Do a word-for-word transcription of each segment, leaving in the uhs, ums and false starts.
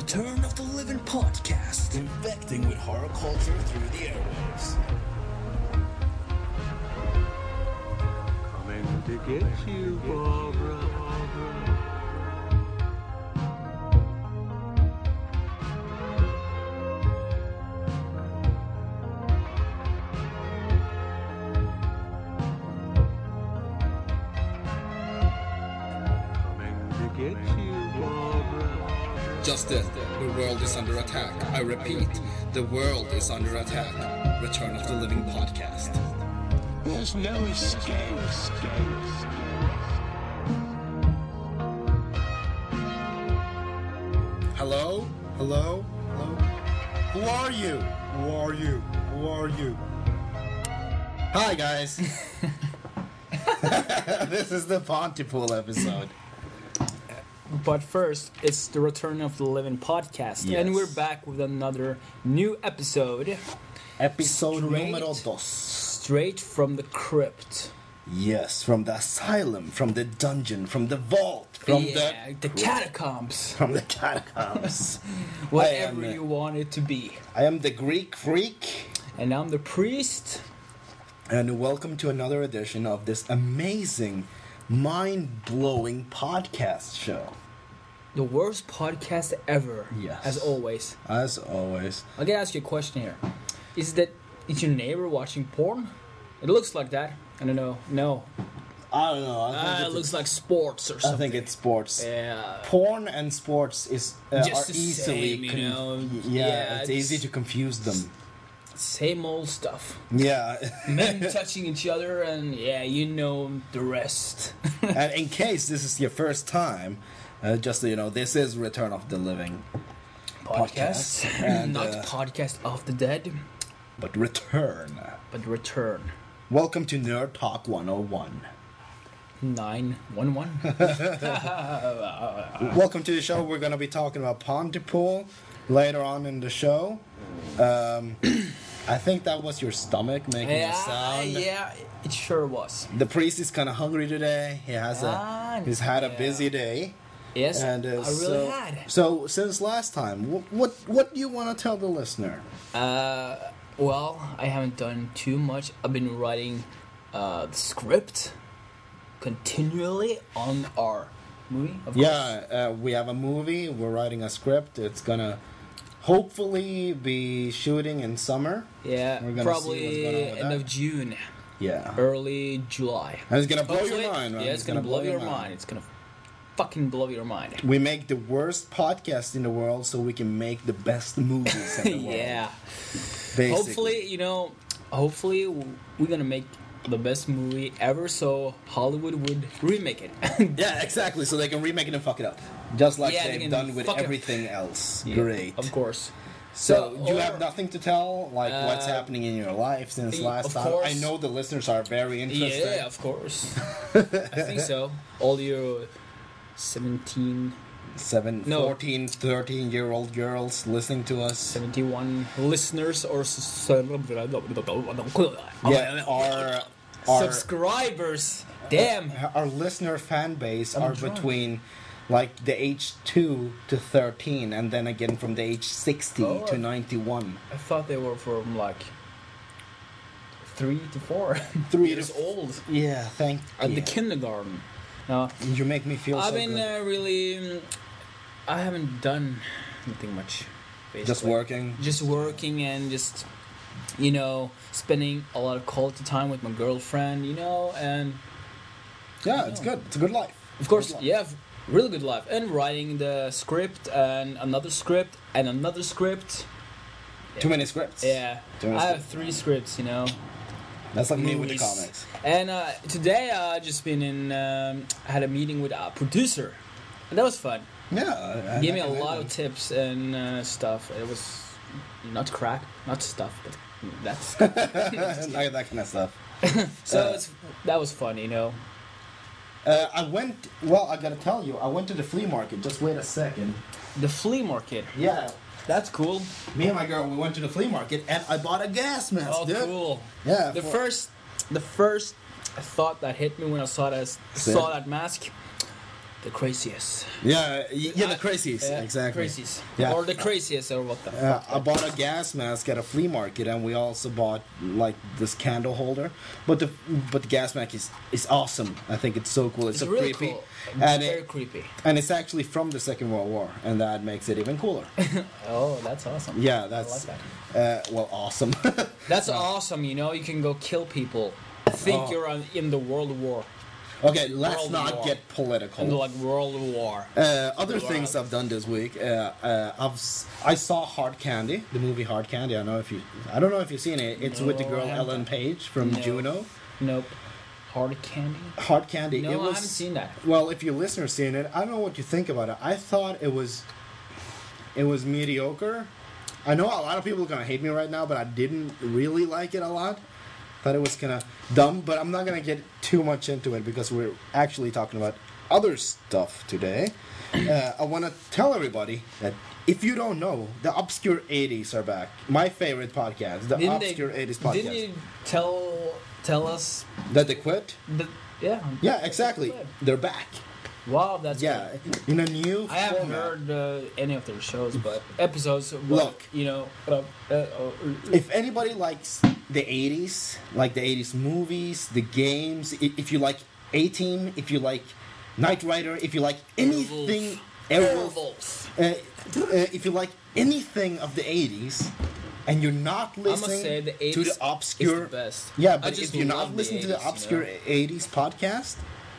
Return of the Living Podcast. Infecting with horror culture through the airwaves. Coming to get you, Barbara. Coming to get you, Barbara. Justin, the world is under attack. I repeat, the world is under attack. Return of the Living Podcast. There's no escape. Hello? Hello? Hello? Who are you? Who are you? Who are you? Hi, guys. This is the Pontypool episode. But first, it's the Return of the Living Podcast, Yes. and we're back with another new episode, Episode Straight. numero dos. straight from the crypt. Yes, from the asylum, from the dungeon, from the vault, from yeah, the, catacombs, the from the catacombs. whatever I am, you want it to be. I am the Greek freak, And I'm the priest. and welcome to another edition of this amazing, mind-blowing podcast show. The worst podcast ever. Yes. As always. As always. I'm gonna ask you a question here. Is that is your neighbor watching porn? It looks like that. I don't know. No. I don't know. I think Ah, it it's, looks like sports or I something. think it's sports. Yeah. Porn and sports is uh, Just are the easily same, you con- know. yeah, Yeah, it's it's- easy to confuse them. Same old stuff. Yeah. Men touching each other, and yeah, you know the rest. And in case this is your first time, uh, just so you know, this is Return of the Living Podcast, and, not uh, podcast of the dead, but Return. but return. Welcome to Nerd Talk one oh one. Nine one one. Welcome to the show. We're going to be talking about Pontypool later on in the show. Um, I think that was your stomach making a Yeah, sound. yeah, it sure was. The priest is kind of hungry today. He has Ah, a he's had a yeah. busy day. Yes, And uh, I really so, had. So since last time, what what, what do you want to tell the listener? Uh, well, I haven't done too much. I've been writing uh, the script continually on our movie. Of course. Yeah, uh, we have a movie. We're writing a script. It's gonna hopefully be shooting in summer. Yeah, We're gonna see probably what's going on with end that. of June, Yeah, early July. and it's gonna blow Hopefully- your mind. Right? Yeah, it's, gonna, blow, your mind. It's gonna fucking blow your mind. We make the worst podcast in the world so we can make the best movies in the world. Yeah. basically. Hopefully, you know, hopefully w- we're gonna make the best movie ever, so Hollywood would remake it. Yeah, exactly. So they can remake it and fuck it up, just like Yeah, they they've can done with fuck it- everything else. Yeah, Great. of course. So, So, you or- have nothing to tell, like what's Uh, happening in your life since y- last of time. course. I know the listeners are very interested. Yeah, of course. I think so. All your seventeen, Seven, No. fourteen, thirteen year old girls listening to us. seventy-one listeners or s- Yeah, our our, subscribers. Damn. our listener fan base I'm are drunk. between like the age two to thirteen, and then again from the age sixty Oh, to I- ninety one. I thought they were from like three to four Three years to- old Yeah, thank at you. the kindergarten. No, You make me feel I've so been good. uh, really. mm, I haven't done anything much. Just basically. working. Just working and just, you know, spending a lot of quality time with my girlfriend, you know, and Yeah, it's good. It's a good life. of course, Good life. yeah, really good life. And writing the script and another script and another script. Too many scripts. Yeah, Too many I have scripts. three scripts, you know. That's like me with the Movies. comics. And uh, today I just been in. Um, I had a meeting with a producer, and that was fun. Yeah. He gave me a lot of tips and uh, stuff. It was not crack, not stuff, but that's like that kind of stuff. so. Uh, it's, that was fun, you know. Uh, I went. Well, I gotta tell you, I went to the flea market. Just wait a second. The flea market. Yeah, That's cool. me and my girl, we went to the flea market, and I bought a gas mask. Oh, dude. cool. Yeah. The for- first, the first thought that hit me when I saw that Say saw it. that mask The craziest. Yeah, y- yeah, the crazies, Yeah, exactly. Crazies. Yeah. Or the craziest, or what the Uh, fuck. I bought a gas mask at a flea market, and we also bought like this candle holder. But the but the gas mask is is awesome. I think it's so cool. It's, It's so really creepy, cool. and Very it, creepy. and it's actually from the Second World War, and that makes it even cooler. Oh, that's awesome. Yeah, I that's like uh, well, awesome. That's awesome, you know, you can go kill people. Think Oh. you're on, in the World War. Okay, let's World not War. get political. In the, like, World War. Uh, other Wow. things I've done this week, uh, uh, I've s- I saw Hard Candy, the movie Hard Candy. I don't know if you, I don't know if you've seen it. It's with the No, girl I haven't. Ellen Page from No. Juno. Nope. Hard candy? Hard Candy. No, it I was, haven't seen that. Well, if your listeners seen it, I don't know what you think about it. I thought it was, it was mediocre. I know a lot of people are gonna hate me right now, but I didn't really like it a lot. Thought it was kind of dumb, but I'm not gonna get too much into it because we're actually talking about other stuff today. Uh, I want to tell everybody that if you don't know, the Obscure eighties are back. My favorite podcast, the Didn't Obscure they, eighties podcast. Didn't you tell tell us That they quit? that? Yeah. Yeah, exactly. They're back. Wow, that's Yeah, good. in a new I haven't format. heard uh, any of their shows, but episodes. But, Look. you know. Uh, uh, uh, If anybody likes the eighties, like the eighties movies, the games, i- if you like A-Team, if you like Knight Rider, if you like anything, Airwolf, Airwolf. uh, uh, if you like anything of the eighties, and you're not I must listening say the to eighties the obscure, is the best. yeah, I but just if you're love not the listening to the eighties, you obscure know? eighties podcast,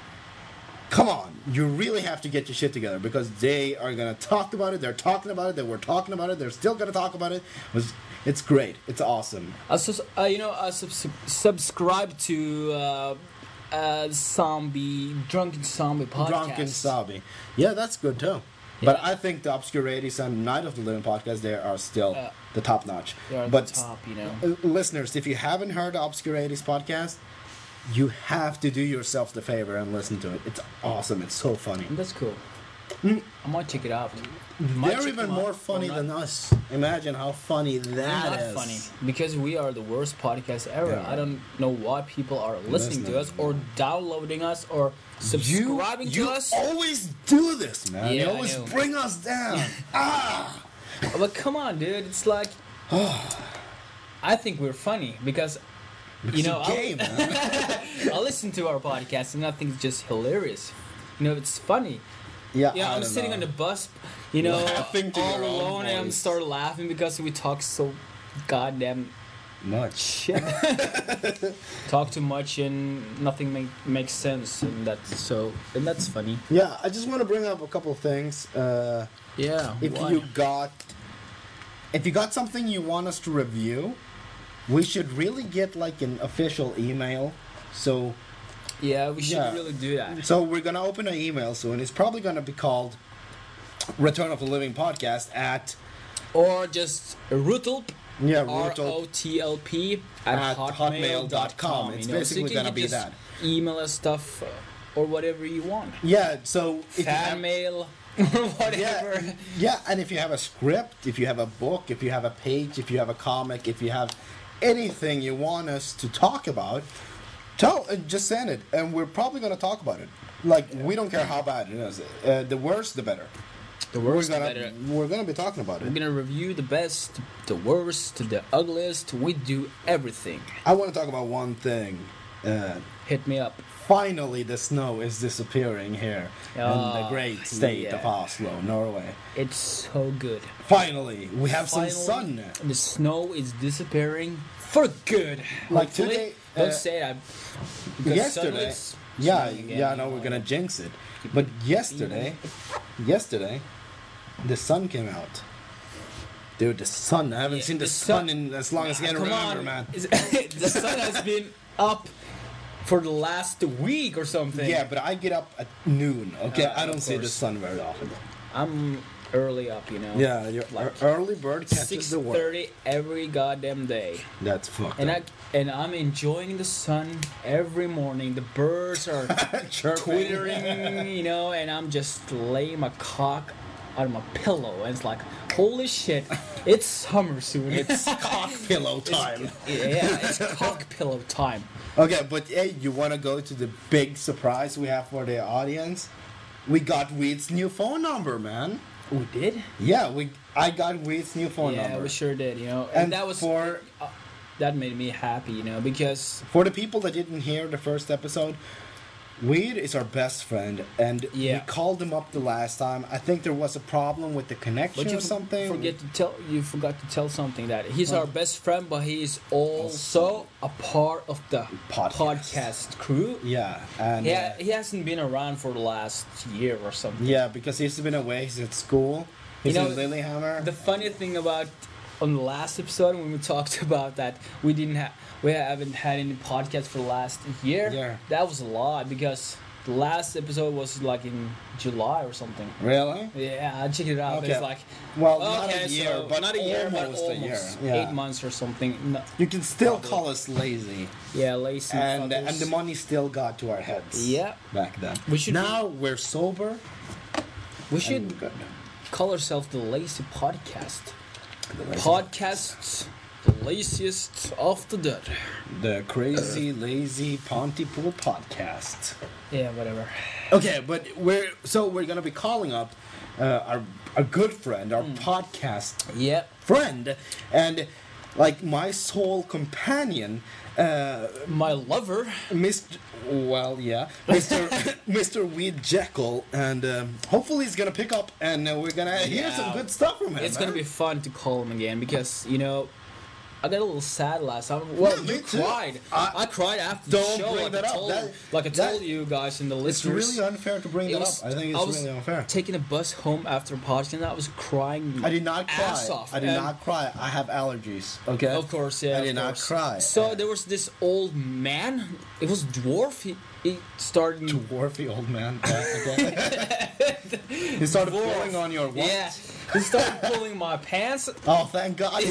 come on, you really have to get your shit together because they are gonna talk about it. They're talking about it. They were talking about it. They're still gonna talk about it. It was- It's great. It's awesome. I sus- uh, you know, I subs- subscribe to uh, uh, zombie drunken zombie podcast. Drunken Sabi. Yeah, that's good too. But Yeah. I think the Obscure eighties and Night of the Living podcast, they are still Uh, the top notch. They are But the top, you know. uh, listeners, if you haven't heard the Obscure eighties podcast, you have to do yourself the favor and listen to it. It's awesome. It's so funny. That's cool. I might check it out. Might They're check even them out more or funny not. than us. Imagine how funny that They're not is. funny because we are the worst podcast ever. Yeah. I don't know why people are listening to us Listening. or downloading us or subscribing you, to you us. always do this, man. you Yeah, I always know. bring us down. ah! But come on, dude. It's like I think we're funny because you know It's a game, man. I listen to our podcast and I think it's just hilarious. You know, it's funny. Yeah, Yeah, I I'm don't sitting know. on the bus, you know, Laughing to all your own alone, and I'm voice. start laughing because we talk so goddamn much. shit. Talk too much and nothing make, makes sense, and that's so, and that's funny. Yeah, I just want to bring up a couple of things. Uh, Yeah. if you got, if you got something you want us to review, we should really get like an official email. So, yeah, we should Yeah. really do that. so we're gonna open an email soon. It's probably gonna be called Return of the Living Podcast at Or just Rutlp, yeah R Rutel. O T L P at, At hotmail dot com. hotmail.com. It's you know, basically so you gonna can be just that. Email us stuff uh, or whatever you want. Yeah. So if you Fan have- mail or whatever. Yeah, yeah, and if you have a script, if you have a book, if you have a page, if you have a comic, if you have anything you want us to talk about, tell, uh, just send it, and we're probably going to talk about it. Like we don't care how bad it is. Uh, the worse, the better. The We're worst, the gonna better. we're gonna be talking about We're it. gonna review the best, the worst, the ugliest. We do everything. I want to talk about one thing. Uh, Hit me up. finally, the snow is disappearing here in the Oh, great state yeah. of Oslo, Norway. It's so good. Finally, we have Finally, some sun. The snow is disappearing for good. Like Hopefully. today, Don't uh, say that. because yesterday, suddenly it's yeah, snowing again, yeah, I you know we're gonna jinx it, Keep but it yesterday, yesterday, the sun came out. Dude, the sun! I haven't Yeah, seen the, the sun, sun- in as long as I can Come remember, on, man. Is- the sun has been up for the last week or something. Yeah, but I get up at noon. Okay, Uh, I don't of see the course. sun very often. I'm early up, you know. Yeah, your Like early bird catches Six the worm. thirty every goddamn day. That's fucked And I up. and I'm enjoying the sun every morning. The birds are Chirping. twittering, you know, and I'm just laying my cock on my pillow, and it's like, holy shit, it's summer soon. It's cock pillow time. yeah, it's cock pillow time. Okay, but hey, you want to go to the big surprise we have for the audience? we got Weed's new phone number, man. We did. Yeah, we. I got Weed's new phone Yeah, number. we sure did. You know, And and that was for- uh, that made me happy. You know, because For the people that didn't hear the first episode, Weed is our best friend, and Yeah. we called him up the last time. I think there was a problem with the connection but you or f- something. forget to tell you forgot to tell something that he's our best friend, but he is also a part of the Podcast. podcast, crew. Yeah, and Yeah, uh, he hasn't been around for the last year or something. yeah, because he's been away. He's at school. He's You know, in Lillehammer. The funny thing about on the last episode when we talked about that we didn't have we haven't had any podcast for the last year. Yeah. That was a lie because the last episode was like in July or something. Really? Yeah, I checked it out. Okay. It's like Well, not okay, a year, so but not a year, but almost almost a year. Yeah. eight months or something. No, You can still Probably. call us lazy, yeah, lazy. and fuckers. and the money still got to our heads. Yeah. back then. We should now we're sober. we should and good. call ourselves the Lazy Podcast. The lazy- Podcasts, the laziest of the dead. the crazy lazy Pontypool podcast. Yeah, whatever. Okay, but we're so we're gonna be calling up uh, our our good friend, our podcast Yep. friend, and like my sole companion, uh, My lover. Mister Well, yeah, Mister Mister Weed Jekyll, and um, hopefully he's gonna pick up, and uh, we're gonna hear Yeah. some good stuff from him. It's gonna man. be fun to call him again because you know I got a little sad last time. Well, Yeah, me you too. cried. I- I, cried after Don't the show. bring like that I up. told, That- like I that- told you guys and the It's listeners. really unfair to bring it that was- up. I think it's I was really unfair. Taking a bus home after a podcast, and I was crying. I did not cry. Ass off. I did and- not cry. I have allergies. Okay. Of course, yeah. I of did not course. cry. So there was this old man. It was dwarf. He, he started. Dwarfy old man. Yeah, okay. he started Dwarf. pulling on your what? Yeah. He started pulling my pants. Oh, thank God.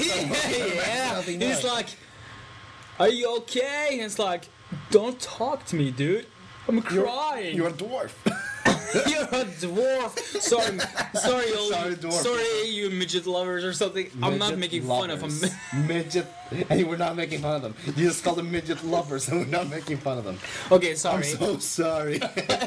yeah. Nothing He's more. like, "Are you okay?" And it's like, "Don't talk to me, dude. I'm crying. You're a dwarf. You're a dwarf. Sorry, sorry, old, Sorry, dwarf. sorry, you midget lovers or something. I'm not Midget making fun of lovers. him. midget. And we're not making fun of them. You just call them midget lovers, and we're not making fun of them. Okay, I'm sorry. so sorry.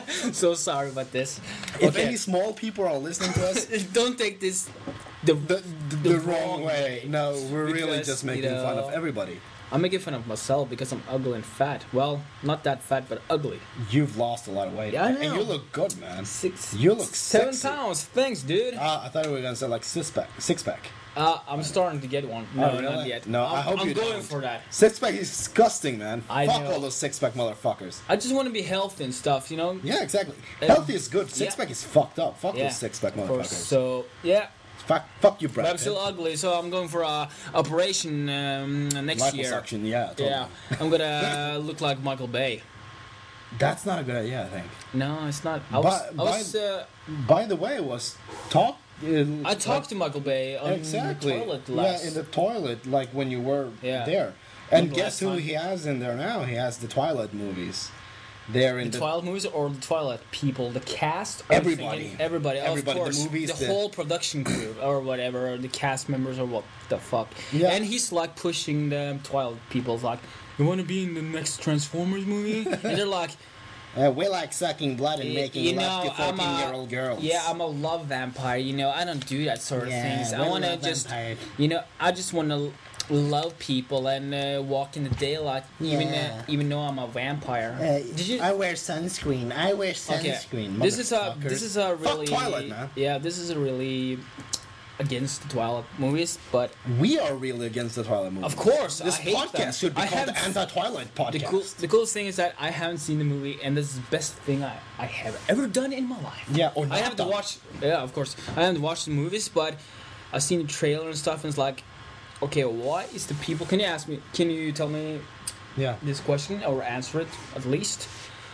So sorry about this. If Okay. any small people are listening to us, Don't take this the, the, the, the wrong way. No, we're really Because, just you making fun know, of everybody. I'm making fun of myself because I'm ugly and fat. Well, not that fat, but ugly. You've lost a lot of weight. Yeah, I And know. you look good, man. Six. You look seven sexy. pounds. Thanks, dude. Uh, I thought we were gonna say like six pack. Six pack. Uh, I'm starting to get one. No, Oh, really? not yet. No, I'm, I hope I'm you going don't. for that. Six pack is disgusting, man. I Fuck know. all those six pack motherfuckers. I just want to be healthy and stuff, you know. Yeah, exactly. Um, Healthy is good. Six yeah. pack is fucked up. Fuck Yeah, those six pack of course. motherfuckers. So yeah, fuck, fuck you, Brad. but I'm still ugly, so I'm going for a operation um, next year. Liposuction, yeah, totally. Yeah, I'm gonna look like Michael Bay. That's not a good idea, I think. No, it's not. I But- was. I but- was. Uh, By the way, it was talk. uh, I talked to Michael Bay on exactly. the toilet yeah, last. in the toilet, like when you were Yeah. there. And the guess last who time. he has in there now? He has the Twilight movies. They're in the the, Twilight movies or the Twilight people, the cast, Are you Everybody. thinking everybody, Everybody, of the course, movies, the the- whole production crew or whatever, the cast members or what the fuck. Yeah. And he's like pushing the Twilight people, like, "You want to be in the next Transformers movie?" And they're like, Uh, we like sucking blood and "Y- making you love know, to I'm fourteen-year-old a girls." yeah, I'm a love vampire. You know, I don't do that sort of Yeah, things. I we're want to love just, vampires. you know, I just want to love people and uh, walk in the daylight, even uh, Yeah. even though I'm a vampire. Did you? I wear sunscreen. I wear Okay. sunscreen. This is a motherfuckers. this is a really Fuck Twilight, man. yeah this is a really against the Twilight movies, but We are really against the Twilight movies. of course This I hate podcast them. should be I called the haven't- Anti-Twilight Podcast. the cool the coolest thing is that I haven't seen the movie, and this is the best thing I, I have ever done in my life. Yeah, or I not haven't done. watched yeah of course I haven't watched the movies, but I've seen the trailer and stuff, and it's like, okay, why is the people? Can you ask me? Can you tell me Yeah. this question or answer it at least?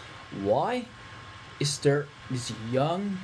Why is there this young,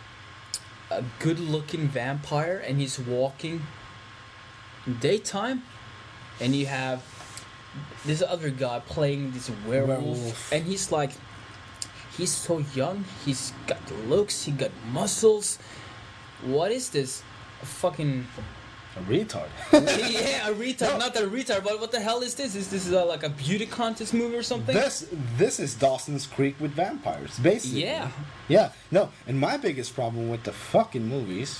a good-looking vampire and he's walking in daytime, and you have this other guy playing this werewolf, Werewolf. and he's like, he's so young, he's got the looks, he got muscles. What is this? A fucking A retard. Yeah, a retard, not a retard. But what the hell is this? Is this uh, like a beauty contest movie or something? This this is Dawson's Creek with vampires, basically. Yeah. Yeah. No, and my biggest problem with the fucking movies,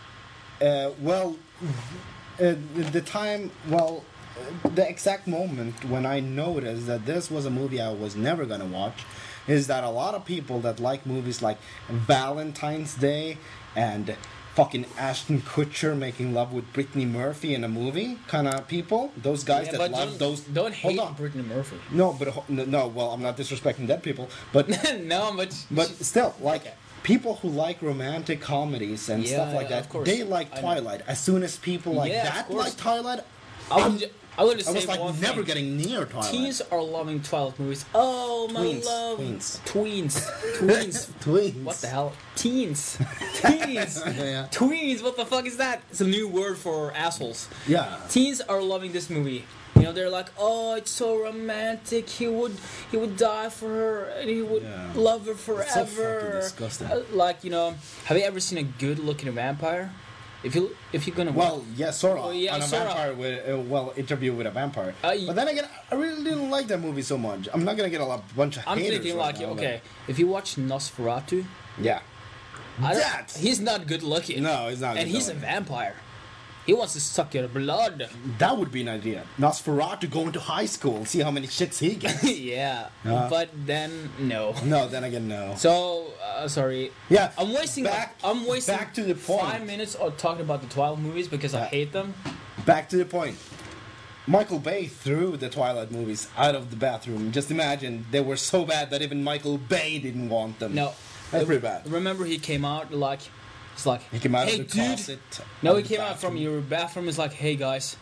uh, well, uh, the time, well, uh, the exact moment when I noticed that this was a movie I was never gonna watch, is that a lot of people that like movies like Valentine's Day and fucking Ashton Kutcher making love with Brittany Murphy in a movie kind of people, those guys Yeah, that but love don't, those. Don't Hold hate on. Brittany Murphy. No, but ho- no, no, well, I'm not disrespecting dead people, but No, but but still, like Okay. people who like romantic comedies and Yeah, stuff like yeah, that, of course. they like I know. Twilight. As soon as people like Yeah, of that course. like Twilight, I I'm- would, ju- I would just I say was like one never thing. getting near Twilight. Teens are loving Twilight movies. Oh my Tweens, love, tweens. tweens, tweens. Tweens. What the hell? Teens, teens, Yeah. tweens. What the fuck is that? It's a new word for assholes. Yeah. Teens are loving this movie. You know, they're like, oh, it's so romantic. He would, he would die for her, and he would Yeah. love her It's so forever. fucking disgusting. Uh, like, you know, have you ever seen a good-looking vampire? If you, if you're gonna, Well, yeah, Sora Well, yeah, on a Sora. vampire with uh, well interview with a vampire. Uh, y- but then again, I really didn't like that movie so much. I'm not gonna get a lot, bunch of I'm haters thinking right like, now, okay, if you watch Nosferatu, but- yeah. I don't, That- he's not good looking. No, he's not And good he's a looking. vampire. He wants to suck your blood. That would be an idea. Nosferatu going to high school, see how many shits he gets. Yeah, Uh. but then no. No, then again, no. So uh, sorry. Yeah, I'm wasting. back- I'm wasting back to the point. five minutes of talking about the Twilight movies because I Yeah. hate them. Back to the point. Michael Bay threw the Twilight movies out of the bathroom. Just imagine they were so bad that even Michael Bay didn't want them. No, That's pretty bad. Remember, he came out like, it's like, He came out hey, of the dude. closet. No, of he the came out from bathroom. your bathroom. Is like, hey guys,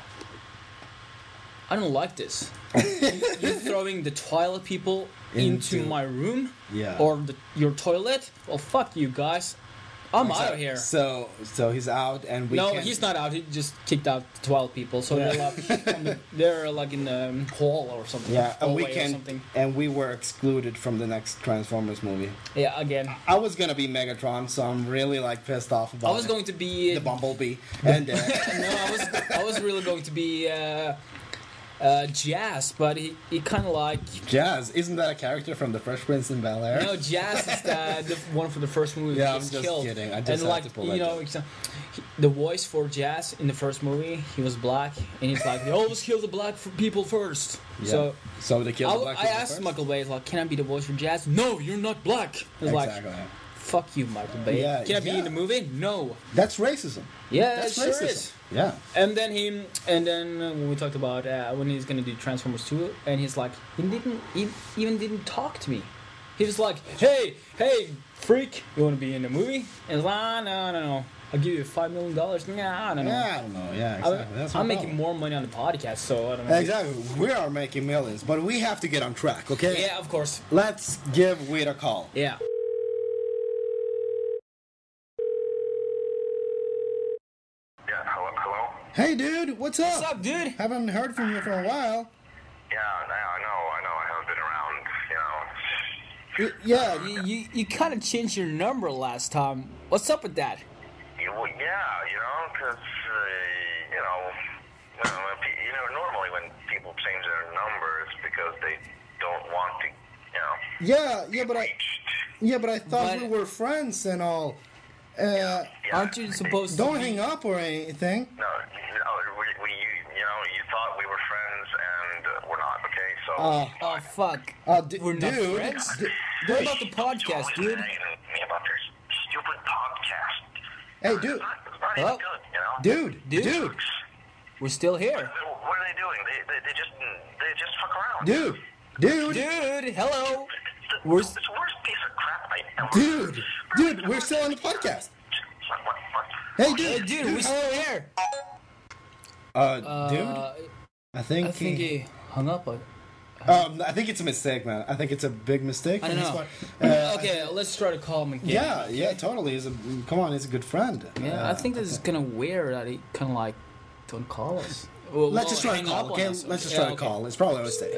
I don't like this. You're throwing the Twilight people into, Into- my room, Yeah. or the, your toilet. Well, fuck you guys. I'm out of here. So, so he's out, and we No, can... he's not out. He just kicked out twelve people. So Yeah. they're like, on the, they're like in the um, hall or something. Yeah, and we hallway or can, something. and we were excluded from the next Transformers movie. Yeah, again. I was gonna be Megatron, so I'm really like pissed off about I was it. going to be. the Bumblebee, and uh, No, I was. I was really going to be uh, uh, Jazz, but he, he kind of like. Jazz. Isn't that a character from The Fresh Prince in Bel Air? No, Jazz is the, the one for the first movie. Yeah, he I'm gets just killed. kidding. I just and had like to pull you that know, joke. exa- he, the voice for Jazz in the first movie, he was black, and he's like, they always kill the black f- people first. Yeah. So so they I, killed the black I people asked first? Michael Bay, like, can I be the voice for Jazz? No, you're not black. He's like, Exactly. fuck you, Michael Bay. Yeah, can I be yeah. in the movie? No. That's racism. Yeah, That's it sure racism. is. Yeah. And then he, and then uh, when we talked about uh, when he's gonna do Transformers two, and he's like, he didn't, he even didn't talk to me. He was like, hey, hey, freak, you wanna be in the movie? And he's like, ah, no, no, no, I'll give you five million dollars. Nah, I don't know. Yeah, I don't know. Yeah, exactly. I'm, That's I'm my making problem. more money on the podcast, so I don't know. Exactly. We are making millions, but we have to get on track, okay? Yeah, of course. Let's give Weed a call. Yeah. Yeah, hello, hello? Hey, dude, what's up? What's up, dude? Haven't heard from you for a while. Yeah, I I know, I know, I haven't been around, you know. Y- Yeah, You, you, you kind of changed your number last time. What's up with that? You, well, yeah, you know, because, uh, you know, you know, when pe- you know, normally when people change their numbers because they don't want to, you know, yeah, yeah, but I, reached. yeah, but I thought But- we were friends and all. Uh, Yeah, Aren't you supposed to? don't be- hang up or anything. No, you know, we, we, you, you know, you thought we were friends and uh, we're not, okay? So, Uh, Oh fuck. Uh, d- We're not dude, friends? d- What dude, about the podcast, always dude? nagging me about their stupid podcast. hey, dude, It's not, it's not Hello? even good, you know? dude, Dude. dude, We're still here. What are they doing? They, they, they just they just fuck around. dude, dude, Dude, hello. It's the, We're it's the worst piece of crap I ever. dude, dude, we're still on the podcast. What, what, what? Hey, Hey, dude, dude, we're how still are you? here. Uh, dude, Uh, I think, I think he, he hung up. On... um, I think it's a mistake, man. I think it's a big mistake. I on don't his know. part. Uh, Okay, let's try to call him again. Yeah, yeah, totally. He's a come on. He's a good friend. Yeah, Uh, I think this is kind of weird that he kind of like don't call us. Well, Let's well, just try to hang call. up on Okay, us. let's just Yeah, try to okay. call. It's probably a mistake.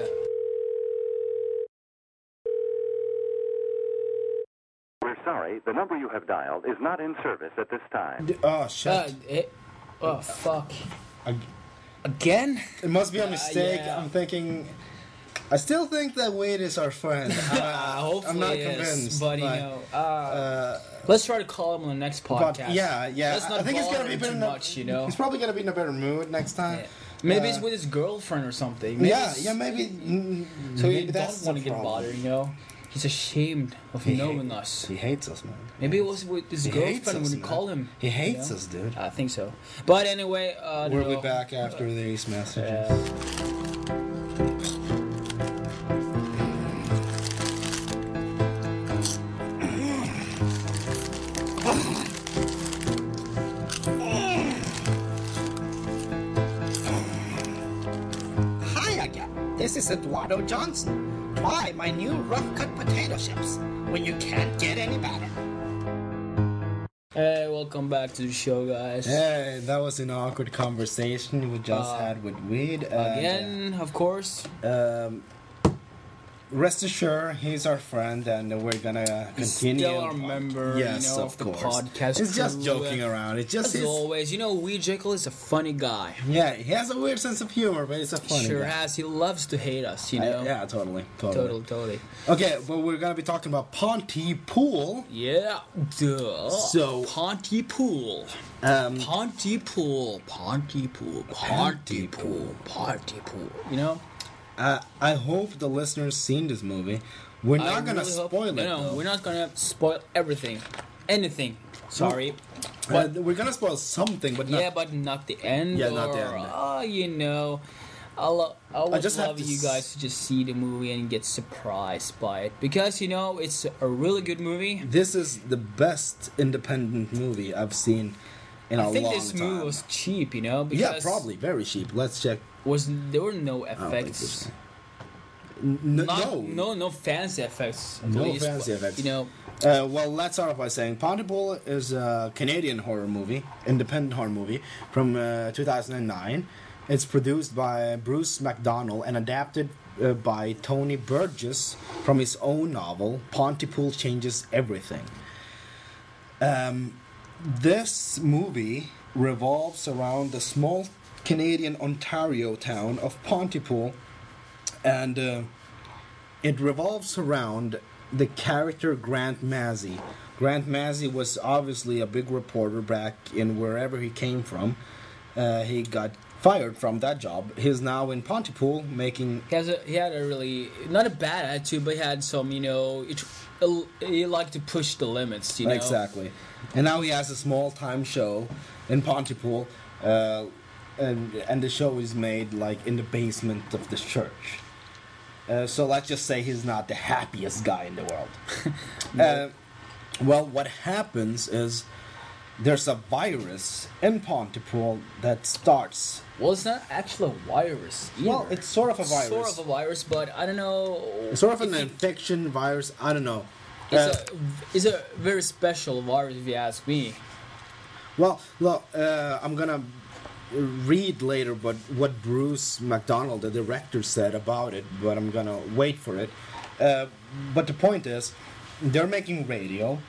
We're sorry, the number you have dialed is not in service at this time. D- Oh shit! Uh, hey, Oh fuck! I, Again? it must be a mistake. yeah. I'm thinking. I still think that Wade is our friend. Uh, Uh, hopefully I'm not it is, convinced. but you but, know, uh, uh, let's try to call him on the next but podcast. yeah, yeah. Let's not I think he's bother gonna be him better too in a- much, you know. He's probably gonna be in a better mood next time. Yeah. Maybe Uh, he's with his girlfriend or something. Maybe yeah, it's- yeah, maybe. mm, So maybe he that's don't want to the get problem. bothered, you know. He's ashamed of He knowing hate- us. He hates us, man. Maybe it was with his He hates girlfriend us, when you man. call him. He hates you know? us, dude. I think so. But anyway, uh, I don't We'll be know. back after these messages. Uh, Hi again. This is Eduardo Johnson. Try my new rough cut potato chips when you can't get any better. Hey, welcome back to the show, guys. Hey, that was an awkward conversation we just Uh, had with Weed. and, Again, of course. um, rest assured, he's our friend, and we're gonna He's continue. still our member, yes, you know, of, of the course. podcast It's just crew, joking uh, around. It's just As his, always, you know, Wee Jekyll is a funny guy. yeah. He has a weird sense of humor, but he's a funny Sure guy. has. He loves to hate us, you Uh, know. yeah, totally, totally, Totally, totally. Okay, but we're gonna be talking about Pontypool. Yeah, duh. So- Pontypool. Um, Pontypool. Pontypool. Pontypool. Pontypool. You know? uh, I hope the listeners seen this movie. We're not I gonna really hope- spoil it. No, no, though. we're not gonna spoil everything. Anything. Sorry. Uh, we're gonna spoil something, but not. Yeah, but not the end. Yeah, or, not the end. Oh, you know. I, lo- I would just have love to you s- guys to just see the movie and get surprised by it. Because, you know, it's a really good movie. This is the best independent movie I've seen in a I think long this time. movie was cheap, you know? yeah, Because probably very cheap. Let's check. Was there were no I don't think effects. this- N- n- Not, no, no, no fancy effects. At No least, fancy effects. You know, Uh, well, let's start off by saying Pontypool is a Canadian horror movie, independent horror movie from uh, two thousand nine. It's produced by Bruce McDonald and adapted uh, by Tony Burgess from his own novel Pontypool Changes Everything. Um, this movie revolves around the small Canadian Ontario town of Pontypool, and uh, it revolves around the character Grant Massey. Grant Massey was obviously a big reporter back in wherever he came from. Uh, he got fired from that job. He's now in Pontypool making. he has a he had a really not a bad attitude, but he had some, you know, it, he liked to push the limits, you know. Exactly. And now he has a small time show in Pontypool. Uh, and, and the show is made like in the basement of the church. Uh, so let's just say he's not the happiest guy in the world. uh, well, what happens is there's a virus in Pontypool that starts. Well, it's not actually a virus. Either. Well, it's sort of a virus. Sort of a virus, but I don't know. It's sort of an if you- infection virus. I don't know. Uh, It's a it's a very special virus, if you ask me. Well, look, uh, I'm gonna read later what what Bruce McDonald, the director, said about it, but I'm gonna wait for it. Uh, but the point is, they're making radio,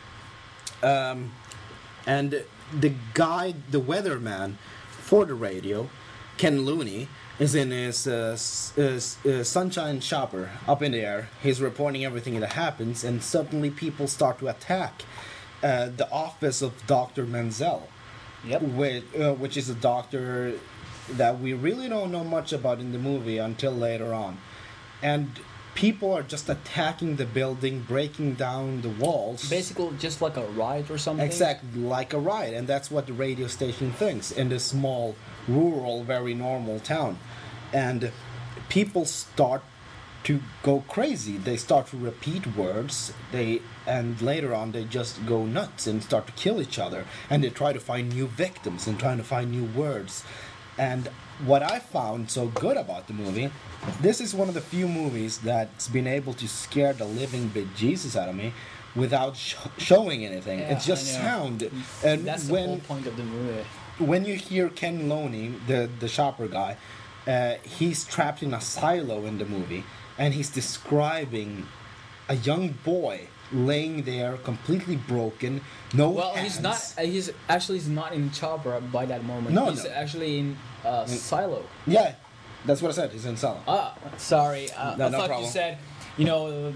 um, and the guy, the weatherman for the radio, Ken Looney, is in his uh, s- uh, s- uh, sunshine chopper up in the air. He's reporting everything that happens, and suddenly people start to attack uh, the office of Doctor Menzel, Yep. which, uh, which is a doctor that we really don't know much about in the movie until later on. And people are just attacking the building, breaking down the walls. Basically, just like a riot or something. Exactly, like a riot, and that's what the radio station thinks in this small, rural, very normal town. And people start to go crazy. They start to repeat words. They and later on they just go nuts and start to kill each other. And they try to find new victims and trying to find new words. And what I found so good about the movie, this is one of the few movies that's been able to scare the living bejesus out of me without sh- showing anything. Yeah, it's just I know. sound. And That's the when whole point of the movie. when you hear Ken Loney, the the shopper guy, uh, he's trapped in a silo in the movie, and he's describing a young boy laying there, completely broken, no Well, hands. he's not. uh, He's actually he's not in chopper by that moment. No, he's no. actually in uh, silo. Yeah, that's what I said. He's in Salo. Ah, sorry. Uh, No, I no thought problem. you said, you know, uh,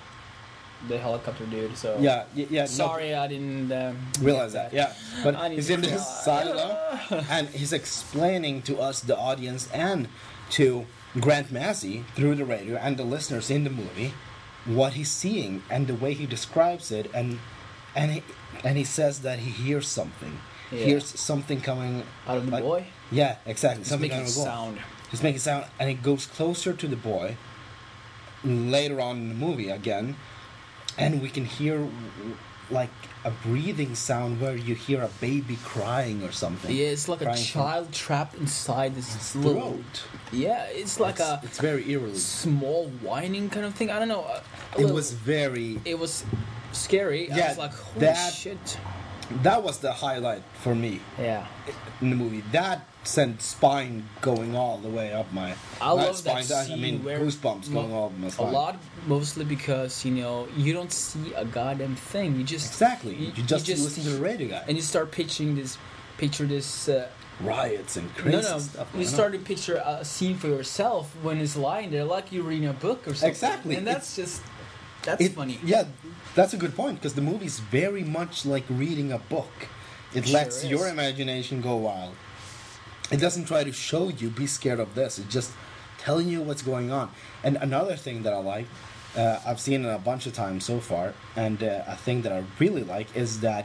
the helicopter dude. So Yeah, y- yeah. no- Sorry, I didn't um, realize get that. Yeah, but I need he's to in this cry. silo, and he's explaining to us, the audience, and to Grant Massey through the radio and the listeners in the movie, what he's seeing and the way he describes it, and and he, and he says that he hears something, Yeah. hears something coming Out of the like- boy. Yeah, exactly. He's something making out of the boy. sound. He's making sound, and it goes closer to the boy. Later on in the movie, again, and we can hear like a breathing sound where you hear a baby crying or something. Yeah, it's like a Crying from child trapped inside this his little. throat. Yeah, it's like it's, a it's very eerily. small whining kind of thing. I don't know. a- a It little- was very. It was scary. I Yeah, was like, holy that- shit. That was the highlight for me Yeah. in the movie. That sent spine going all the way up my. I not love spine, that I scene mean, where goosebumps mo- going all up my a spine. lot, mostly because you know you don't see a goddamn thing. You just Exactly. You, just, listen to the radio guy. and you start picturing this, picture this. Uh, Riots and crazy no, no, stuff. you going on. start to picture a scene for yourself when it's lying there, like you're reading a book or something. Exactly. and that's just that's It- funny. Yeah, that's a good point because the movie's very much like reading a book. It Sure lets is. your imagination go wild. It doesn't try to show you, be scared of this. It's just telling you what's going on. And another thing that I like, uh, I've seen it a bunch of times so far, and uh, a thing that I really like is that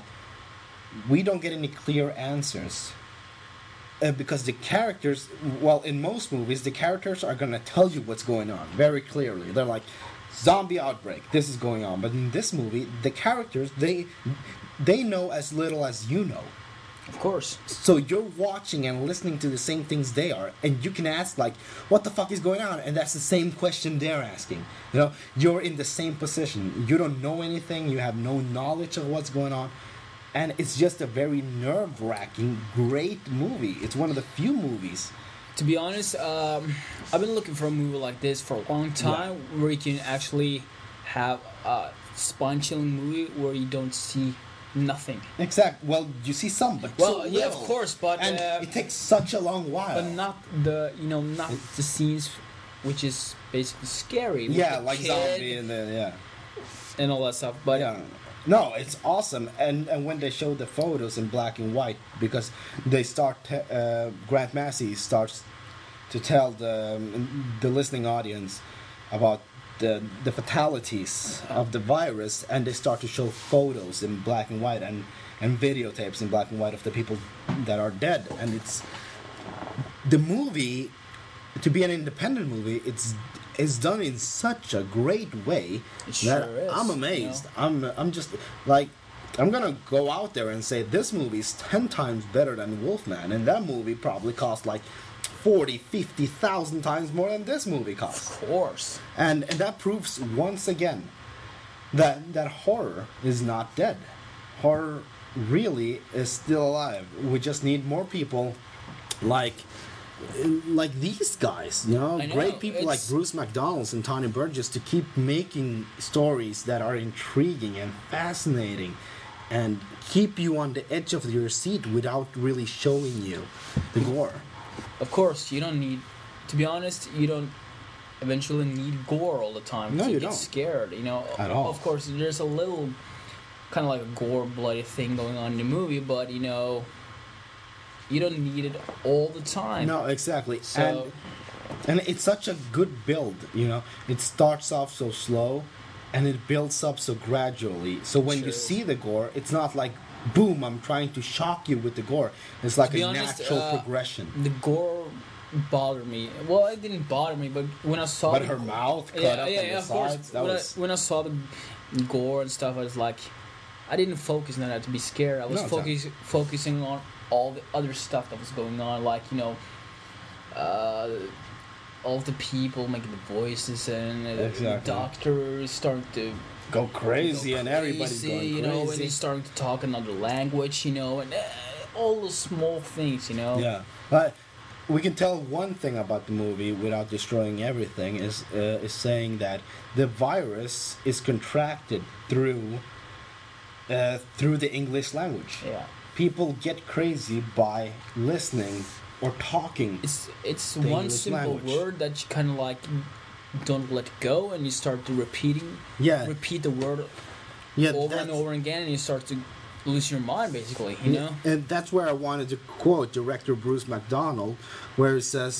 we don't get any clear answers. Uh, because the characters, well, in most movies, the characters are going to tell you what's going on very clearly. They're like, zombie outbreak, this is going on. But in this movie, the characters, they they know as little as you know. Of course. So you're watching and listening to the same things they are, and you can ask like, "What the fuck is going on?" And that's the same question they're asking. You know, you're in the same position. You don't know anything. You have no knowledge of what's going on, and it's just a very nerve-wracking, great movie. It's one of the few movies. To be honest, um, I've been looking for a movie like this for a long time, where you can actually have a spine-chilling movie where you don't see nothing. Exactly. Well, you see some, but Well, so yeah, of little. course, but, and uh, it takes such a long while. But not the, you know, not the scenes which is basically scary. with yeah, the like kid zombie and then yeah. and all that stuff. But Yeah. No, it's awesome, and and when they show the photos in black and white, because they start, te- uh, Grant Massey starts to tell the the listening audience about the the fatalities of the virus, and they start to show photos in black and white and and videotapes in black and white of the people that are dead, and it's the movie. To be an independent movie, it's it's done in such a great way It that sure is, I'm you amazed. know? I'm I'm just like I'm gonna go out there and say this movie is ten times better than Wolfman, and that movie probably cost like forty, fifty thousand times more than this movie cost. of course. And and that proves once again that that horror is not dead. Horror really is still alive. We just need more people like like these guys, you know, I know, great people like it's- Bruce McDonald and Tony Burgess to keep making stories that are intriguing and fascinating and keep you on the edge of your seat without really showing you the gore. Of course, you don't need. To be honest, you don't eventually need gore all the time. No, to you get don't. scared. You know, At all. Of course, there's a little kind of like a gore, bloody thing going on in the movie, but you know, you don't need it all the time. No, exactly. So- and and it's such a good build, you know. It starts off so slow and it builds up so gradually. So when Sure you is. see the gore, it's not like boom, I'm trying to shock you with the gore. It's like To be a honest, natural uh, progression. The gore bothered me. Well, it didn't bother me, but when I saw But the her gore- mouth cut yeah, up yeah, on yeah, the of course. sides, that when, was- I, when I saw the gore and stuff, I was like, I didn't focus on that to be scared. I was No, focus, focusing on all the other stuff that was going on, like you know, uh, all the people making the voices and uh, the Exactly. doctors starting to Go crazy go and everybody's crazy, going you know, and crazy. they starting to talk another language, you know, and uh, all those small things, you know. Yeah, but we can tell one thing about the movie without destroying everything is uh, is saying that the virus is contracted through uh, through the English language. Yeah. People get crazy by listening or talking. It's it's The one English simple language. word that you kind of like don't let go, and you start to repeating, Yeah. repeat the word Yeah, over and that's- over again, and you start to lose your mind, basically. You know. And that's where I wanted to quote director Bruce McDonald, where he says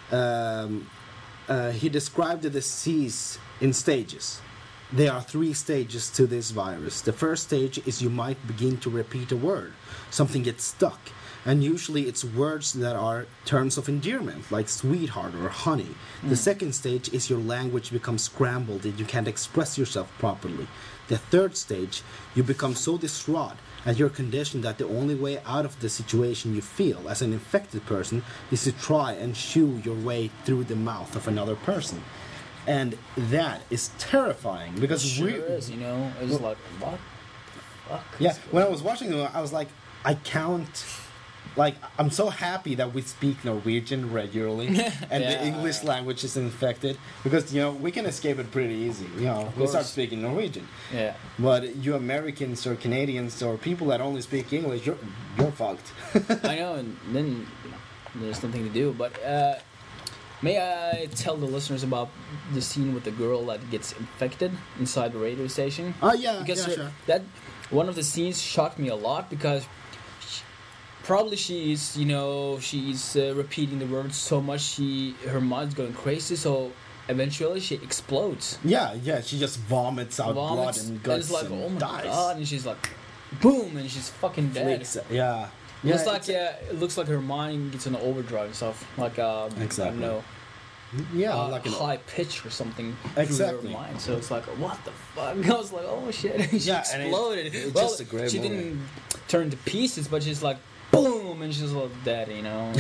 um, uh, he described the disease in stages. There are three stages to this virus. The first stage is you might begin to repeat a word. Something gets stuck. And usually it's words that are terms of endearment, like sweetheart or honey. The second stage is your language becomes scrambled and you can't express yourself properly. The third stage, you become so distraught at your condition that the only way out of the situation you feel as an infected person is to try and chew your way through the mouth of another person. And that is terrifying because Sure we, is, you know. It's like what? Fuck. yeah, when I was watching them, I was like, I count. Like, I'm so happy that we speak Norwegian regularly, and the Yeah. English language is infected because you know we can escape it pretty easy. You know, we start course. speaking Norwegian. Yeah. But you Americans or Canadians or people that only speak English, you're you're fucked. I know, and then there's nothing to do. But uh, may I tell the listeners about the scene with the girl that gets infected inside the radio station? Oh yeah, Because yeah, her- sure. that one of the scenes shocked me a lot because she, probably she's you know she's uh, repeating the words so much she her mind's going crazy. So eventually she explodes. Yeah, yeah. She just vomits out Vomits, blood and and guts it's like, and oh my dies. god, and she's like, boom, and she's fucking dead. Freaks- Yeah. It looks Yeah, like yeah, it looks like her mind gets an overdrive and stuff, like um, I Exactly. don't know, Yeah, uh, like an high pitch or something Exactly. through her mind. So it's like, what the fuck? I was like, oh shit, she Yeah, and it- exploded. it's well, just a great she movie. didn't turn to pieces, but she's like, boom, and she's like dead, you know.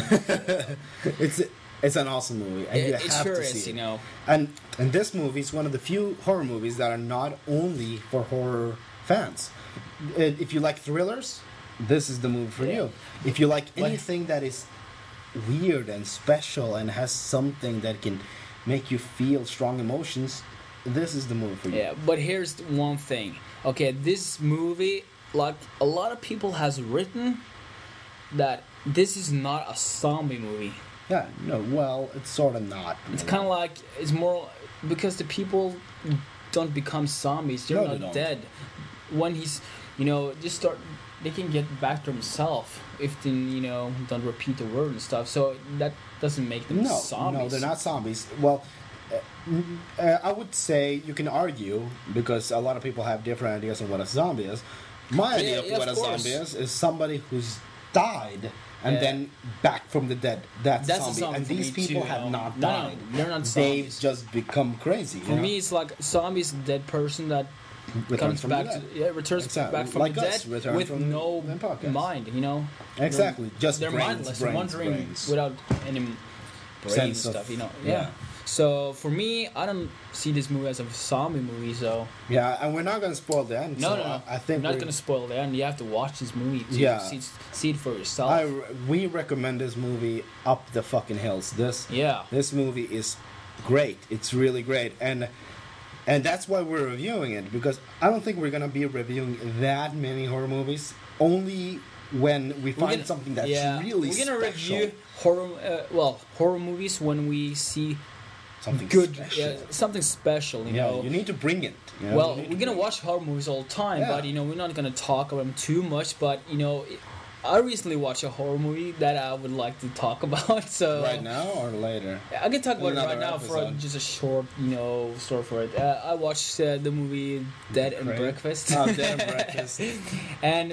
it's it's an awesome movie, and you it, it have sure to is, see you it. know. And and this movie is one of the few horror movies that are not only for horror fans. Uh, If you like thrillers, this is the movie for Yeah. you. If you like But- anything that is weird and special and has something that can make you feel strong emotions, this is the movie for you. Yeah, but here's the one thing. Okay, this movie, like a lot of people has written that this is not a zombie movie. Yeah, no, well, it's sort of not. It's kind of like it's more because the people don't become zombies; they're No, they not don't. dead. When he's, you know, just start, they can get back to himself if they, you know, don't repeat the word and stuff. So that doesn't make them No, zombies. no, they're not zombies. Well, uh, mm, uh, I would say you can argue because a lot of people have different ideas on what a zombie is. My idea of yeah, what of a course. zombie is is somebody who's died and Yeah. then back from the dead. That's, That's a a zombie. zombie and for these me people too, have you know. not No, no, died. they're not They've zombies. just become crazy. you For know? me, it's like zombie is a dead person that Returns comes from back the to dead. yeah returns Exactly. back from Like the us, dead return with from no the podcast. mind, you know. Exactly, They're, just they're brains, mindless, brains, wondering brains. without any brain Sense of- stuff, you know. yeah. Yeah. So for me, I don't see this movie as a zombie movie. So Yeah, and we're not going to spoil the end. no, so no, no. I, I think I'm not we're- gonna spoil the end. You have to watch this movie to Yeah. see, see it for yourself. I, we recommend this movie up the fucking hills. This Yeah. this movie is great. It's really great, and and that's why we're reviewing it because I don't think we're gonna be reviewing that many horror movies. Only when we We're find gonna- something that's yeah, really We're gonna special. review horror, uh, well, horror movies when we see something good, special. yeah, something special. You yeah, know, you need to bring it. you know, well, you need we're to gonna bring watch horror movies all the time, Yeah. but you know, we're not gonna talk about them too much. But you know, I recently watched a horror movie that I would like to talk about. So it right now or later. I can talk about it Another right now for episode. just a short, you know, story for it. Uh, I watched uh, the movie Dead and Great. Breakfast. Oh, Dead and Breakfast. And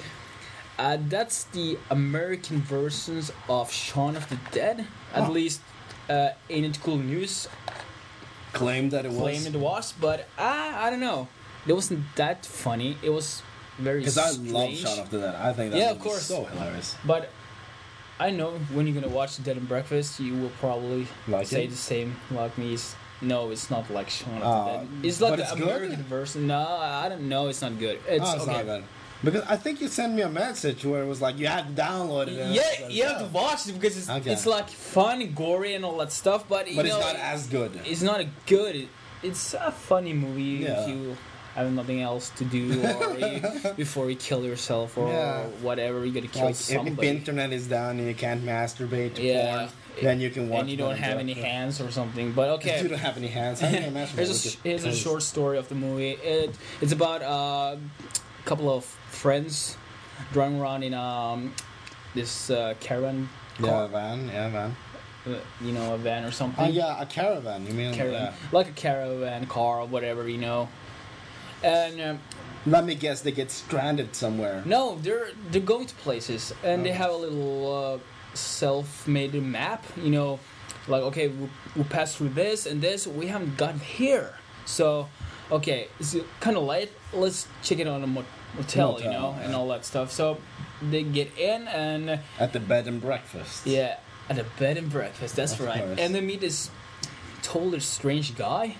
uh, that's the American versions of Shaun of the Dead. At Oh. least, uh, Ain't It Cool News Claimed that it was claimed it was, but I, I don't know. It wasn't that funny. It was very because I strange. love Shaun of the Dead. I think that Yeah, of movie is course. so hilarious. But I know when you're gonna watch Dead and Breakfast, you will probably Like say it? the same like me. It's, no, it's not like Shaun of Uh, the Dead. It's like but the it's good? American version. No, I don't know. It's not good. It's, oh, it's okay. not good. Because I think you sent me a message where it was like you had to download it. and I Yeah, was like, you have oh. to watch it because it's Okay. it's like fun, gory, and all that stuff. But you But it's know, not as good. It's not a good. It's a funny movie Yeah. if you have nothing else to do, or you, before you kill yourself or Yeah. whatever, you gotta kill Like if, if somebody. internet is down and you can't masturbate to Yeah. porn, then you can watch. and you don't that have any directly. hands or something. But okay. You don't have any hands. How can you masturbate Here's a, with sh- your here's a toes? short story of the movie. It it's about uh, a couple of friends driving around in um this uh, caravan Yeah, car, van. Yeah, van. uh, you know, a van or something. Oh yeah, a caravan. You mean? Caravan, Yeah. like a caravan car or whatever, you know. And um, Let me guess, they get stranded somewhere. no, they're they're going to places, and they Okay. have a little uh, self-made map. You know, like okay, we we pass through this and this. We haven't gotten here, so okay, it's kind of late. Let's check it on a mot- motel, you Motel, know, and yeah. all that stuff. So they get in and At the bed and breakfast. yeah, at a bed and breakfast. That's Of right. course. And they meet this totally strange guy.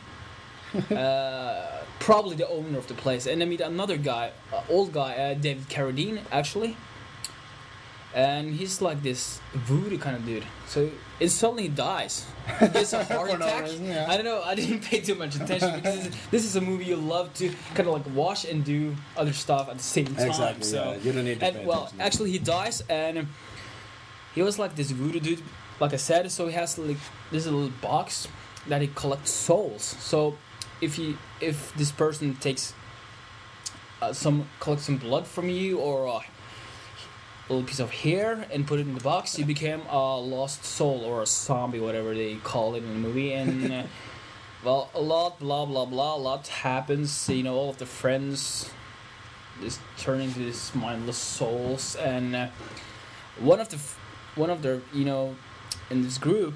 uh, probably the owner of the place. And they meet another guy, uh, old guy, uh, David Carradine, actually. And he's like this voodoo kind of dude. So it suddenly dies. He gets a heart For no attack. reason, yeah. I don't know. I didn't pay too much attention because this is, this is a movie you love to kind of like watch and do other stuff at the same time. Exactly. So yeah. You don't need to and pay well, attention. actually, he dies, and he was like this voodoo dude, like I said. So he has like this little box that he collects souls. So if he, if this person takes uh, some collects some blood from you or a little piece of hair and put it in the box, you became a lost soul or a zombie, whatever they call it in the movie. And uh, well, a lot, blah blah blah, a lot happens. You know, all of the friends just turn into these mindless souls, and uh, one of the f- one of the you know in this group,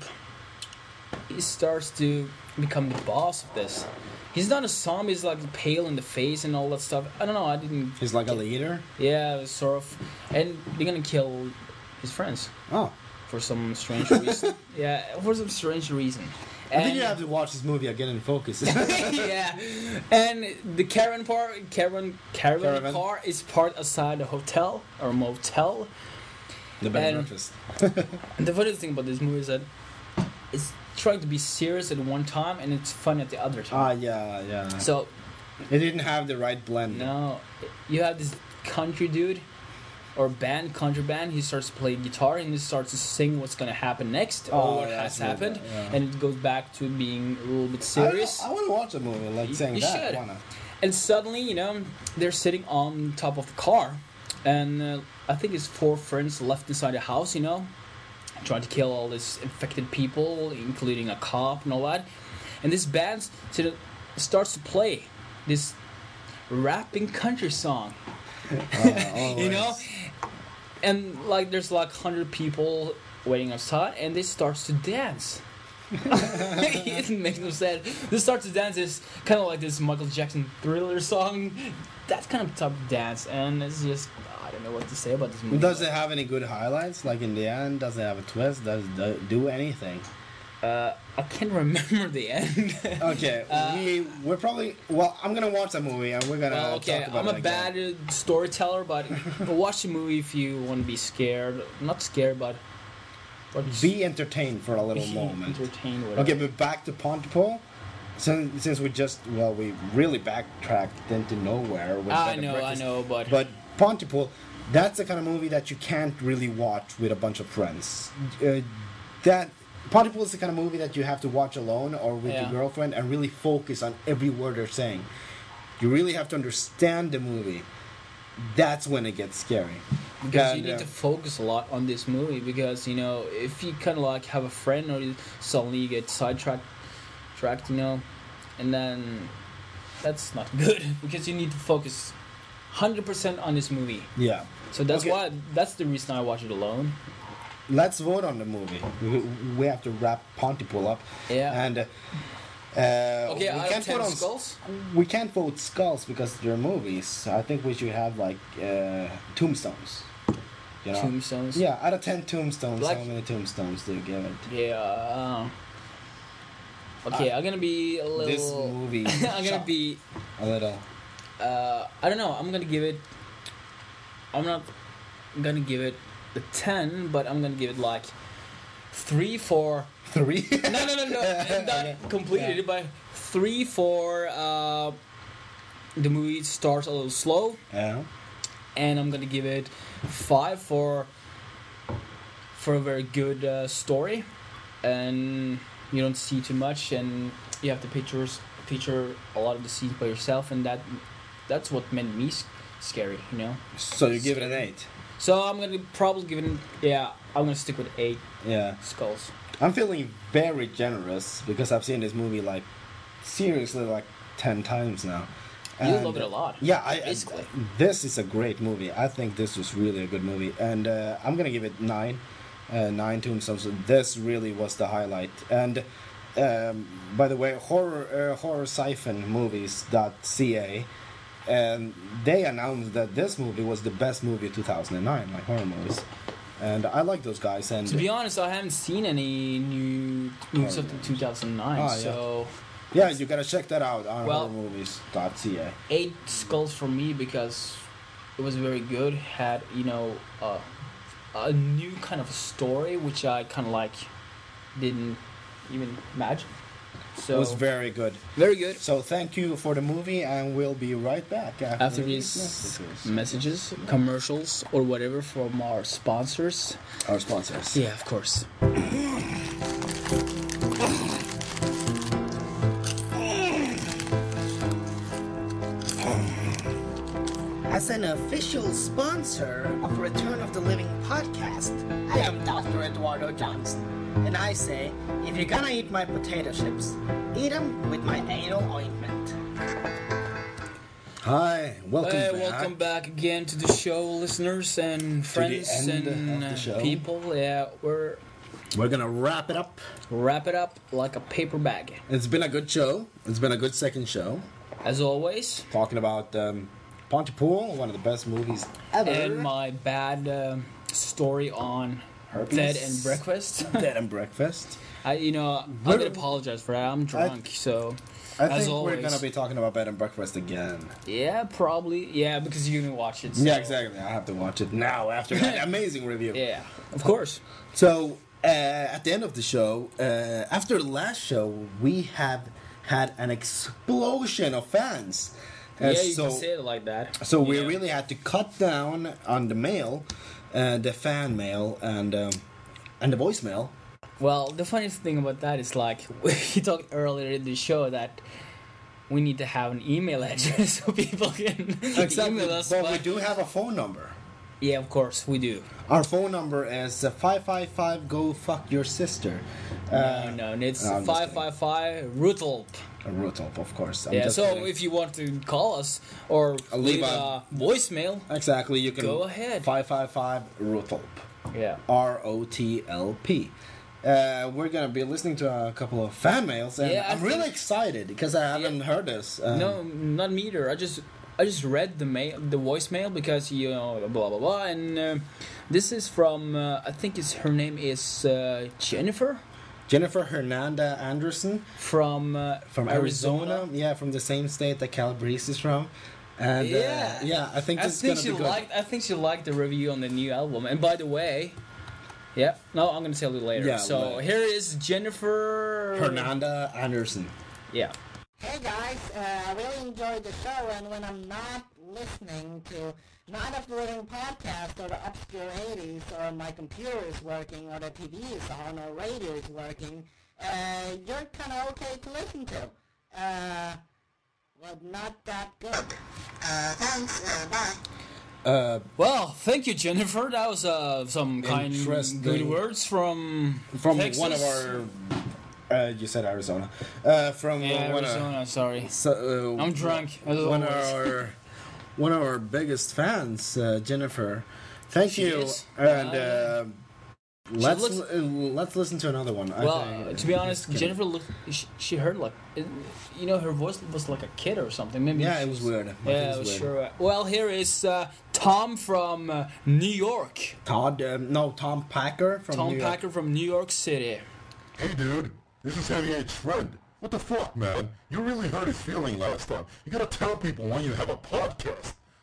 he starts to become the boss of this. He's not a zombie. He's like pale in the face and all that stuff. I don't know. I didn't. He's like a leader. Yeah, sort of. And they're gonna kill his friends Oh. for some strange reason. Yeah, for some strange reason. I think And- you have to watch this movie again in focus. yeah, and the caravan part, caravan, caravan, Caravan. car is parked outside the hotel or motel. the bed and And- breakfast. And the funny thing about this movie is that it's trying to be serious at one time and it's fun at the other Ah, time. yeah, yeah. So It didn't have the right blend. no, you have this country dude or band, country band. He starts to play guitar and he starts to sing what's gonna happen next Oh, or what yeah, has I remember happened, that, yeah. and it goes back to being a little bit serious. I, I want to watch a movie like You- saying you that. should. Why not? And suddenly, you know, they're sitting on top of the car, and uh, I think it's four friends left inside the house, you know, trying to kill all these infected people, including a cop and all that. And this band sort of starts to play this rapping country song, Uh, you know, always. and like there's like hundred people waiting outside, and they starts to dance. It makes no sense. They start to dance is kind of like this Michael Jackson Thriller song. That kind of type of dance, and it's just I don't know what to say about this movie. Does it have any good highlights? Like in the end, does it have a twist? Does it do anything? Uh, I can't remember the end. Okay, we we're probably well. I'm gonna watch that movie and we're gonna Well, okay, talk about I'm it a again. bad uh, storyteller, but watch the movie if you want to be scared. Not scared, but but Be entertained for a little be moment. entertained. Whatever. Okay, but back to Pontypool. Since since we just well we really backtracked into nowhere. With I Bed and know, I Breakfast. know, but But Pontypool, that's the kind of movie that you can't really watch with a bunch of friends. Uh, that Pontypool is the kind of movie that you have to watch alone or with Yeah. your girlfriend and really focus on every word they're saying. You really have to understand the movie. That's when it gets scary. because you And, need uh, to focus a lot on this movie because you know if you kind of like have a friend or you suddenly you get sidetracked, tracked, you know, and then that's not good because you need to focus one hundred percent on this movie. Yeah. So that's Okay. why that's the reason I watch it alone. Let's vote on the movie. We, we have to wrap Pontypool up. Yeah. And uh, uh, Okay, we out of can't ten vote on skulls. we can't vote skulls because they're movies. I think we should have like uh, tombstones. You know? Tombstones. Yeah, out of ten tombstones, Like- how many tombstones do you give it? Yeah. Uh, okay, I'm gonna be a little. This movie. I'm gonna shocked be. a little. Uh, I don't know. I'm gonna give it I'm not gonna give it a ten, but I'm gonna give it like three for Three. no no no no not completed, but three for uh, the movie starts a little slow, Yeah. and I'm gonna give it five for for a very good uh, story, and you don't see too much, and you have to pictures picture a lot of the scenes by yourself, and that that's what made me s- scary, you know. So you give it an eight. So I'm gonna probably give it, yeah, I'm gonna stick with eight Yeah. skulls. I'm feeling very generous because I've seen this movie like seriously like ten times now. You And, love it a lot. Yeah, I, basically. this is a great movie. I think this was really a good movie, and uh, I'm gonna give it nine, uh, nine tombstones. So this really was the highlight. And um, by the way, horror uh, horror siphon movies dot c a, and they announced that this movie was the best movie of two thousand nine, like horror movies. And I like those guys. And To be honest, I haven't seen any new movies up to two thousand nine, Ah, yeah. so yeah, you gotta check that out on Well- horror movies dot c a. eight skulls for me because it was very good. Had you know uh, a new kind of story which I kind of like didn't even imagine. So It was very good. very good. So thank you for the movie, and we'll be right back after, After these these messages. messages, commercials, or whatever from our sponsors. Our sponsors. Yeah, of course. As an official sponsor of Return of the Living podcast, I am Doctor Eduardo Johnson, and I say, if you're gonna eat my potato chips, eat them with my anal ointment. Hi, welcome Hey, back. welcome back again to the show, listeners and friends end and of the uh, show. people. Yeah, we're We're gonna wrap it up. wrap it up like a paper bag. It's been a good show. It's been a good second show. As always, Talking about um, Pontypool, one of the best movies ever. and my bad um story on Herpes. Dead and Breakfast. Dead and Breakfast. I, you know, I'm We're- gonna apologize for that. I'm drunk, so I as think always, we're gonna be talking about Bed and Breakfast again. yeah, probably, yeah, because you're gonna watch it. So. Yeah, exactly. I have to watch it now after that amazing review. Yeah, of course. So, uh, at the end of the show, uh, after the last show, we have had an explosion of fans. Uh, yeah, you so, can say it like that. so we Yeah. really had to cut down on the mail, uh, the fan mail, and um, and the voicemail. Well, the funniest thing about that is like we talked earlier in the show that we need to have an email address so people can email us. but But we do have a phone number. yeah, of course we do. Our phone number is uh, five five five go fuck your sister. Uh, no, no, it's no, I'm just five five five Rutalp. a Rutolf, of course. I'm Yeah, just so kidding. if you want to call us or I'll leave leave a voicemail, exactly, you can Go ahead. five five five Rutolp. yeah. R O T L P. Uh, we're gonna be listening to a couple of fan mails, and Yeah, I I'm really think- excited because I haven't heard this. Um, No, not me either. I just I just read the mail, the voicemail because you know blah blah blah, and uh, this is from uh, I think it's her name is uh, Jennifer Jennifer Hernanda Anderson from uh, from Arizona. Yeah, from the same state that Calabrese is from. And Yeah. uh, yeah, I think I this is think gonna she be good. liked. I think she liked the review on the new album. And by the way, yeah, no, I'm gonna tell you later. Yeah, so later. here is Jennifer Hernanda Anderson. Yeah. Hey guys, uh, I really enjoyed the show, and when I'm not listening to Night of the Living podcast or the Obscure eighties, or my computer is working, or the T V is on, or radio is working, uh, you're kind of okay to listen to. Uh, well, not that good. Uh, thanks, uh, bye. Uh, Well, thank you, Jennifer. That was uh, some kind, Interesting. good words from from Texas. one of our. Uh, you said Arizona. Uh, from Yeah, one Arizona. sorry, of. So, uh, I'm drunk. As One of always. our one of our biggest fans, uh, Jennifer. Thank She you. is? And Ah, uh, let's looks- uh, let's listen to another one. I Well, think- to be honest, Jennifer looked. She, she heard like, you know, her voice was like a kid or something. Maybe. Yeah, she it was weird. I think Yeah, it it was was weird. sure. Well, here is uh, Tom from uh, New York. Todd, um, no, Tom Packer from Tom New York. Packer from New York City. Hey dude, this is Heavy H friend. What the fuck, man? You really hurt his feeling last time. You gotta tell people when you have a podcast.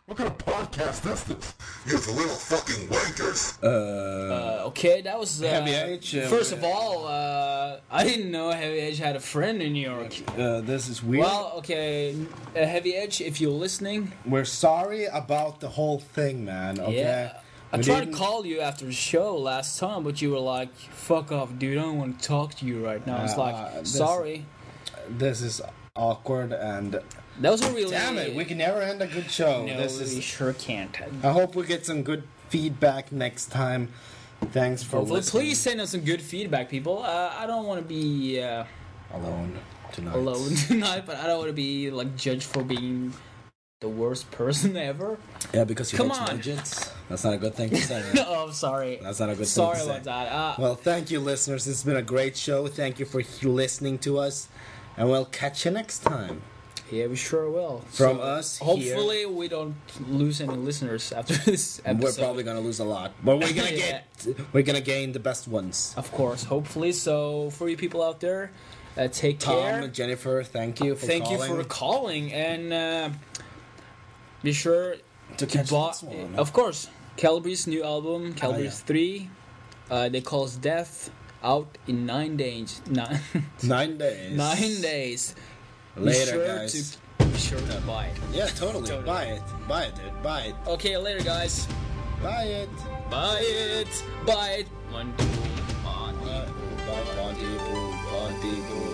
What kind of podcast is this? You little fucking wankers. Uh, Uh, okay, that was uh, Heavy H, uh, First of all, uh, I didn't know Heavy Edge had a friend in New York. uh, this is weird. Well, okay, uh, Heavy Edge, if you're listening, We're sorry about the whole thing, man. Okay. yeah. I We tried to didn't- call you after the show last time, but you were like, "Fuck off, dude! I don't want to talk to you right now." I was Uh, like, uh, this- "Sorry." This is awkward, and That was a really. damn it, we can never end a good show. No, this we is. sure can't. I hope we get some good feedback next time. Thanks for Hopefully, listening. please send us some good feedback, people. Uh, I don't want to be uh, Alone tonight. alone tonight, but I don't want to be like judged for being the worst person ever. Yeah, because you Come hate on. midgets. That's not a good thing to say. Oh, I'm sorry. That's not a good Sorry thing to about say. that. Uh, Well, thank you, listeners. It's been a great show. Thank you for he- listening to us, and we'll catch you next time. yeah, we sure will. From So, us here- hopefully, we don't lose any listeners after this episode. We're probably gonna lose a lot, but we're gonna Yeah. get we're gonna gain the best ones. Of course, hopefully. So, for you people out there, uh, take Tom, care. Jennifer, thank you for Thank calling. you for calling, and uh, be sure To to catch buy. this one. Of course, Calabrese new album, Calabrese yeah. three. Uh, they call us Death. Out in nine days. Nine, Nine days. nine days. Be Later, sure guys. To, be sure to buy it. Yeah, totally. Totally. Buy it. Buy it, dude. Buy it. Okay, later, guys. Buy it. Buy it. Buy it. One, two, one, Buy, buy, buy, buy, buy, buy, buy.